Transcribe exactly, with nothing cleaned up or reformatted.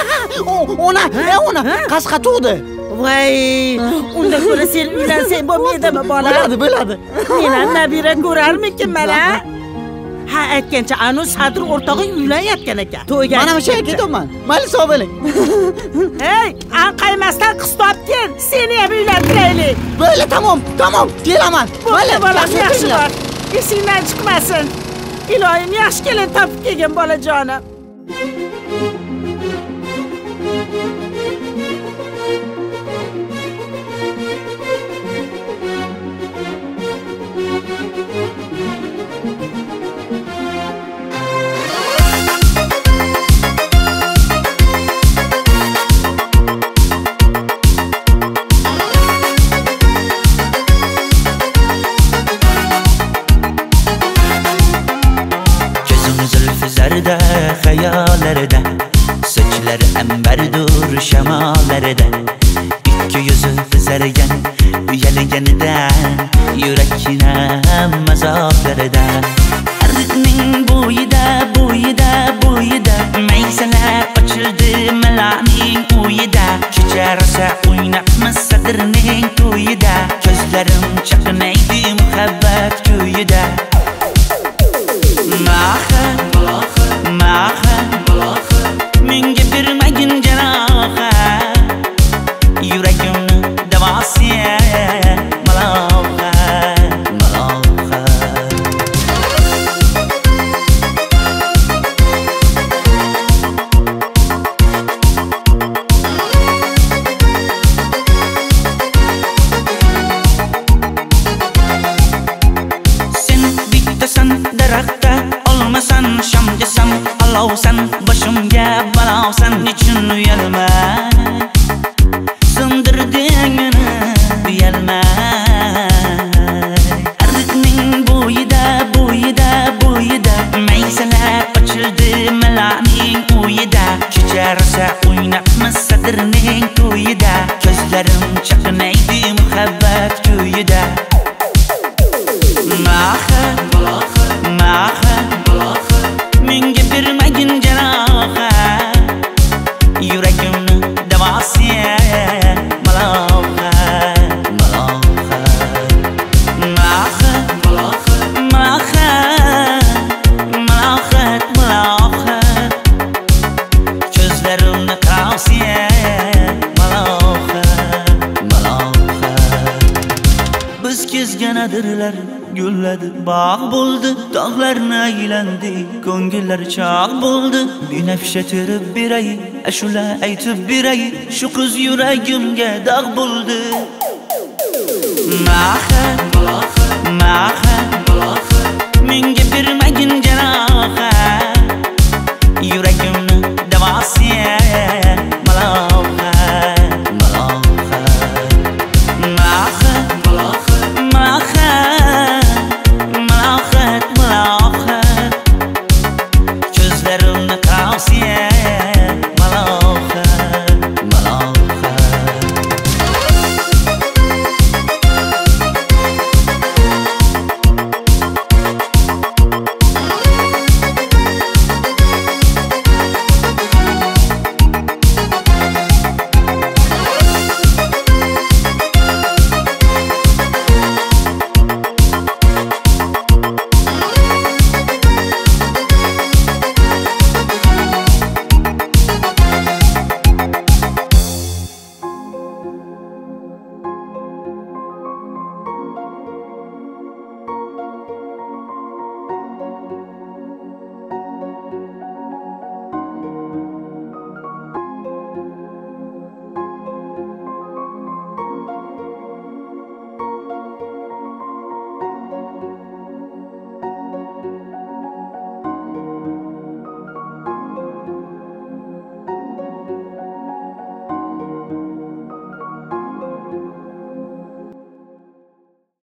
Ona, e ona qasqa tug'di. Voy, unda ko'ra sen uylansang bo'lmaydimi bola? Bo'ladi, bo'ladi. Men ham nabira ko'rarmikinman a? Ha, aytgancha anu Sadir o'rtog'ing uylanayotgan ekan. To'yga. Mana shu yerga ketaman. Mayli, sog' bo'ling. Hey, anqaymasdan qiz topgin. Seni ham uylantiraylik. Bo'ldi, tamom, tamom. Kelaman. Mayli, bolam, yaxshi bor. Esingdan chiqmasin. Iloyim yaxshi kelin topib kelgin bolajonim. Zarda hayallarda, sochlari ambardur shamollarda, ikki yuzi qizargan uyalganida, yurakning mazoblarida, ariqning bo'yida bo'yida bo'yida maysalar ochildi malaning uyida, kecha rosa o'ynabmiz Sadirning to'yida, ko'zlarim chaqnaydi muhabbat kuyida. Maha Maha, menga bermagin jaroha, yuragimni davosi maloha, maloha. Sen bittasan daraxtda, olmasan shamgasan, olovsan boshimga balosan, nechun uyalmay sindirding meni, uyalmay. Ariqning bo'yida bo'yida bo'yida maysalar ochildi malaning uyida, kecha rosa o'ynabmiz Sadirning to'yida, ko'zlarim chaqnaydi muhabbat kuyida. Maha Maha, menga bermagin jaroha, yuragimni davosi maloha, maloha. Maha Maha, maloha, maloha, ko'zlarimni tavsiya maloha, maloha. Biz kezganadirlar gulladi, bog' bo'ldi, tog'larni aylandi, ko'ngillar chog' bo'ldi. Binafsha terib beray, ashula aytib beray, shu qiz yuragimga dog' bo'ldi. Maha Maha